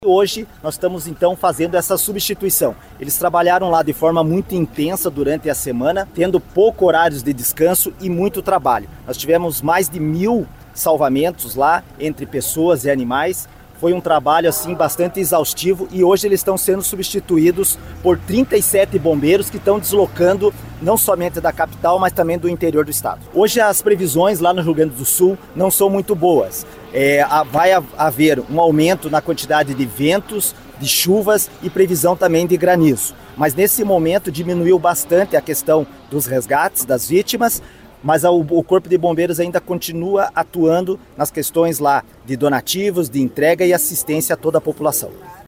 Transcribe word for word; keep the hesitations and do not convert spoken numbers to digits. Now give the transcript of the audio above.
Hoje nós estamos então fazendo essa substituição. Eles trabalharam lá de forma muito intensa durante a semana, tendo pouco horários de descanso e muito trabalho. Nós tivemos mais de mil salvamentos lá entre pessoas e animais. Foi um trabalho assim bastante exaustivo e hoje eles estão sendo substituídos por trinta e sete bombeiros que estão deslocando não somente da capital, mas também do interior do estado. Hoje as previsões lá no Rio Grande do Sul não são muito boas. É, vai haver um aumento na quantidade de ventos, de chuvas e previsão também de granizo. Mas nesse momento diminuiu bastante a questão dos resgates das vítimas, mas o Corpo de Bombeiros ainda continua atuando nas questões lá de donativos, de entrega e assistência a toda a população.